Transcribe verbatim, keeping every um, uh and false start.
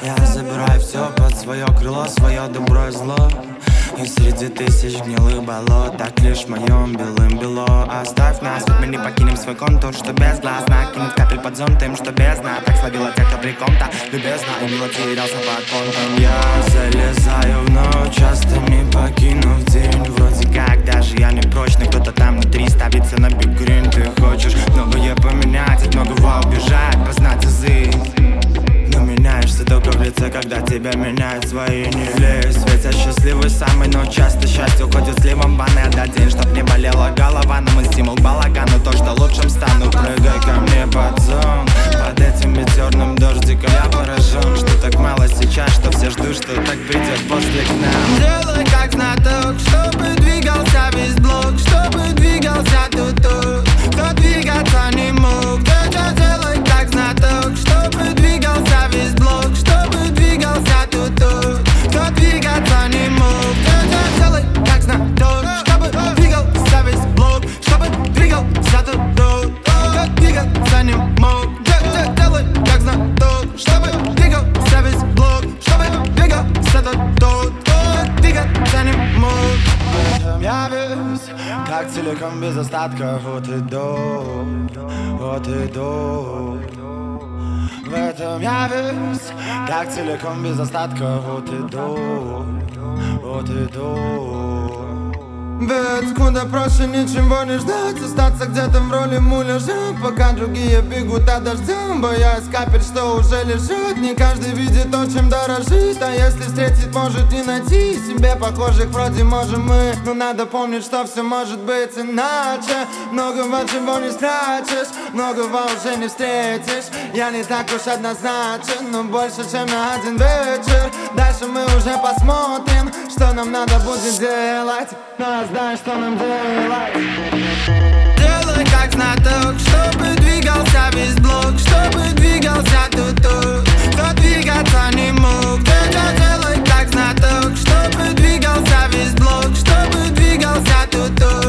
Я забираю все под свое крыло, свое добро и зло. И среди тысяч гнилых болот так лишь в моем белым бело. Оставь нас, ведь мы не покинем свой контур, что без глаз. Накинуть капель под зонт им, что бездна. Так словила тех, кто при ком-то любезно и мило терялся под понтом. Я залезаю в ночь, часто не покинув день. Вроде как даже я не прочный, кто-то там внутри ставится на биг грин. Ты хочешь многое поменять, от многого убежать, познать азы. Но меняешься только в лице, когда тебя меняют свои. Не лезь, ведь я счастливый самый, но часто счастье уходит сливом в ванной. Отдай день, чтоб не болела голова, но мы стимул к балагану, то, что лучшим стану. Прыгай ко мне под зон, под этим метеорным дождиком. Я поражен, что так мало сейчас, что все ждут, что так придет после к нам. Делай как знаток, чтобы двигался весь блок, чтобы двигался тут-тут, кто двигаться не мог. Делай как знаток, чтобы двигался весь блок, чтобы двигался тут-тут, кто двигаться не мог. Делай как знаток, чтобы двигался весь блок, чтобы двигался тут-тут, кто двигаться не мог. Делай как знаток, чтобы двигался весь блок, чтобы двигался тут-тут, кто двигаться не мог. Я весь, как целиком без остатка от и до, от и до. В этом я весь, как целиком без остатка от и до, от и до. Ведь куда проще ничего не ждать, остаться где-то в роли муляжа, пока другие бегут от дождя, боясь капель, что уже лежит. Не каждый видит то, чем дорожит, а если встретить, может и найти себе похожих вроде можем мы. Но надо помнить, что все может быть иначе. Многого чего не спрячешь, многого уже не встретишь. Я не так уж однозначен, но больше, чем на один вечер. Дальше мы уже посмотрим, что нам надо будет делать. Но знаешь, что нам делать. Делай как знаток, чтобы двигался весь блок, чтобы двигался тут-тут, кто двигаться не мог. Делай как знаток, чтобы двигался весь блок, чтобы двигался тут-тут,